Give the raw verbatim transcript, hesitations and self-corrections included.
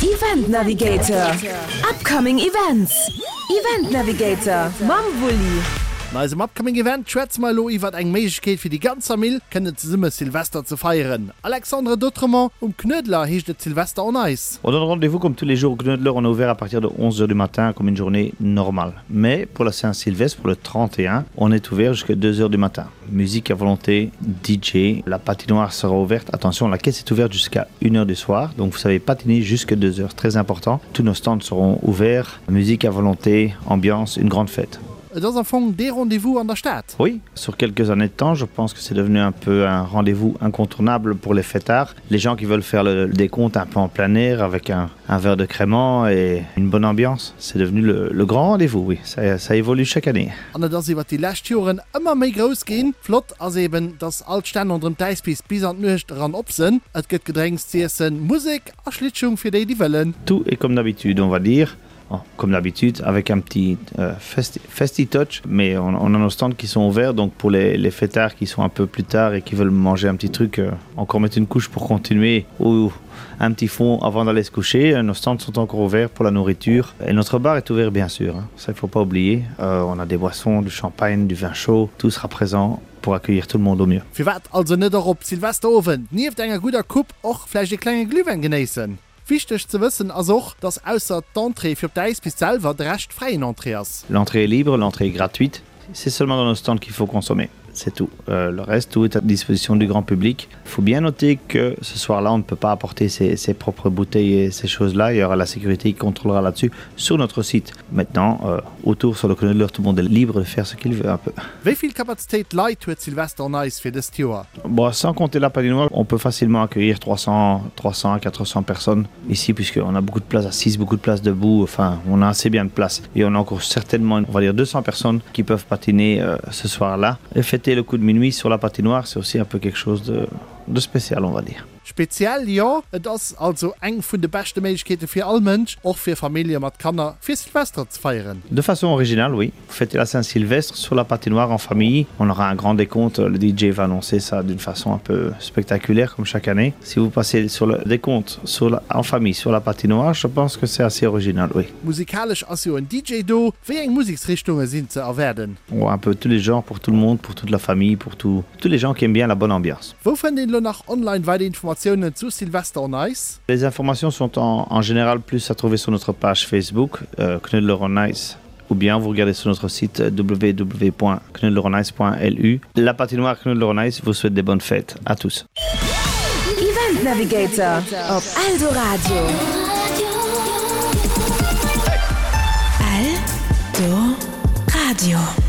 Event Navigator. Upcoming Events. Event Navigator. Mamwuli. Na im upcoming Event schwätz mal lo iwwer eng Meigkeet fir die ganze Familie kënne ze simme Silvester zu feieren. Alexandre Dautremont um Knödler hicht de Silvester on Ice. On donne rendez-vous comme tous les jours au Knödler, on est ouvert à partir de onze heures du matin comme une journée normale. Mais pour la Saint-Sylvestre, pour le trente et un, on est ouvert jusqu'à deux heures du matin. Musique à volonté, D J, la patinoire sera ouverte. Attention, la caisse est ouverte jusqu'à une heure du soir, donc vous savez patiner jusqu'à deux heures, très important. Tous nos stands seront ouverts, musique à volonté, ambiance, une grande fête. Dans un fond, des rendez-vous en der Stadt. Oui, sur quelques années de temps, je pense que c'est devenu un peu un rendez-vous incontournable pour les fêtards. Les gens qui veulent faire le, le décompte un peu en plein air avec un, un verre de crément et une bonne ambiance, c'est devenu le, le grand rendez-vous, oui. Ça, ça évolue chaque année. Und dass sie, was die letzten Jahren immer mehr groß gehen, flott, als eben das Altstern unter dem Teispieß bis an nicht ran op sind. Es gibt Getränks zu essen, Musik, eine Schlittschuh für die, die wollen. Tout est comme d'habitude, on va dire. Oh, comme d'habitude, avec un petit euh, festi, festi touch, mais on, on a nos stands qui sont ouverts, donc pour les, les fêtards qui sont un peu plus tard et qui veulent manger un petit truc, euh, encore mettre une couche pour continuer, ou un petit fond avant d'aller se coucher, nos stands sont encore ouverts pour la nourriture. Et notre bar est ouvert bien sûr, hein. Ça il ne faut pas oublier. Euh, on a des boissons, du champagne, du vin chaud, tout sera présent pour accueillir tout le monde au mieux. Für wat also nicht op Silvesterabend, nie auf einer guter Kup auch vielleicht ein kleiner Glühwein genießen. Wichtig zu wissen ist auch, dass außer d'Entrée für die Eisbis selber der Rest freien Entrée ist. L'entrée est libre, l'entrée est gratuite. C'est seulement dans nos stands qu'il faut consommer. C'est tout. Euh, le reste, tout est à disposition du grand public. Il faut bien noter que ce soir-là, on ne peut pas apporter ses, ses propres bouteilles et ces choses-là. Il y aura la sécurité qui contrôlera là-dessus sur notre site. Maintenant, euh, autour sur le Knödler, tout le monde est libre de faire ce qu'il veut un peu. Wie viel Kapazität Leute hat Silvester on Ice für das Jahr? Bon, sans compter la patinoire, on peut facilement accueillir trois cents à quatre cents personnes ici, puisqu'on a beaucoup de place assises, beaucoup de place debout. Enfin, on a assez bien de place. Et on a encore certainement, on va dire, deux cents personnes qui peuvent patiner euh, ce soir-là. Et fêter le coup de minuit sur la patinoire, c'est aussi un peu quelque chose de, de spécial, on va dire. Speziell ja, das also eng von de beste Möglichkeiten für alle Menschen, auch für Familien mit Kindern, für Silvester zu feiern. De façon originale, oui. Fêter la Saint-Sylvestre sur la patinoire en famille. On aura un grand décompte. Le D J va annoncer ça d'une façon un peu spectaculaire, comme chaque année. Si vous passez sur le décompte sur la, en famille sur la patinoire, je pense que c'est assez original, oui. Musikalisch also ein D J do, wie eng Musikrichtungen sind zu erwerben? Oh, un peu tous les genres, pour tout le monde, pour toute la famille, pour tout, tous les gens qui aiment bien la bonne ambiance. Wo finden Sie noch online weitere Informationen zu Silvester on Ice? Les informations sont en, en général plus à trouver sur notre page Facebook, euh, Knödler on Ice, ou bien vous regardez sur notre site w w w point knödler on ice point l u. La patinoire Knödler on Ice vous souhaite des bonnes fêtes à tous. Event Navigator auf Aldo Radio. Aldo Radio.